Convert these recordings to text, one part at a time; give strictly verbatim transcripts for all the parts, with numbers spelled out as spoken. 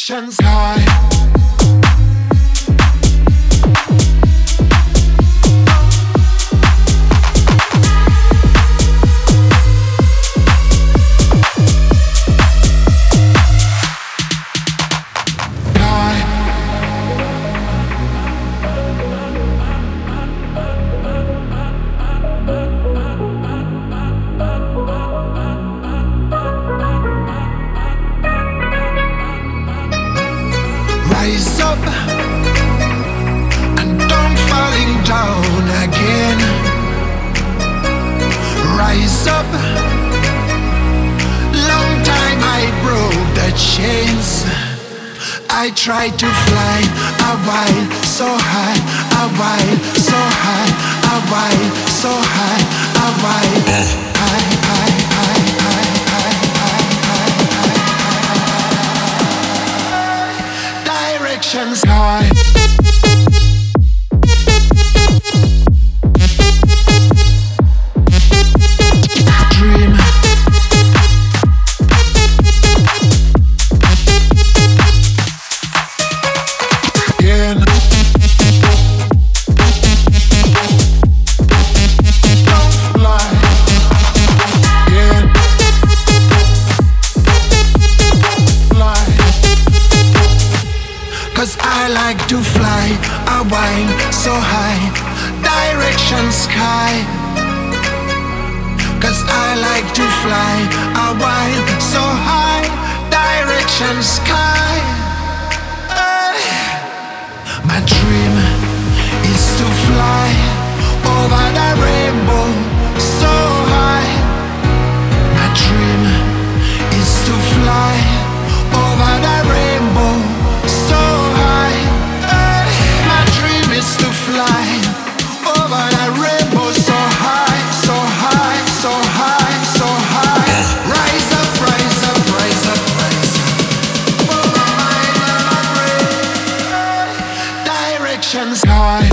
directions high. Rise up and don't falling down again. Rise up. Long time I broke the chains. I tried to fly a while so high, a while so high, a while so high, a while high, high, high, high, high, high, high, high. Directions high. Dream. Again. Don't fly. Again. Fly. 'Cause I like to fly a while so high, direction sky. 'Cause I like to fly a while so high, direction sky. Hey. My dream is to fly over the rainbow so high. My dream is to fly over the rainbow so high. Hey. My dream is to fly over the rainbow so high, so high, so high, so high. Rise up, rise up, rise up, rise up. For my mind and my brain. Directions high.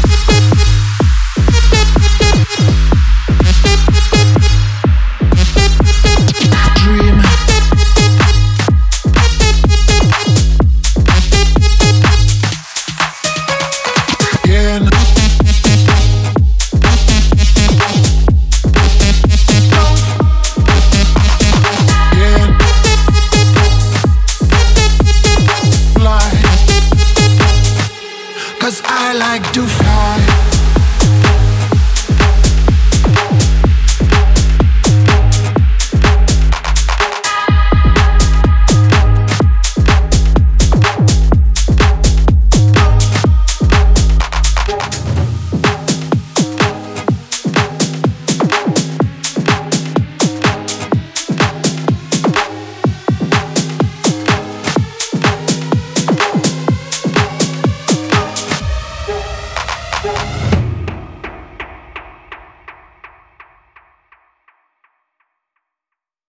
Dream. Again. Again. Fly. 'Cause I like to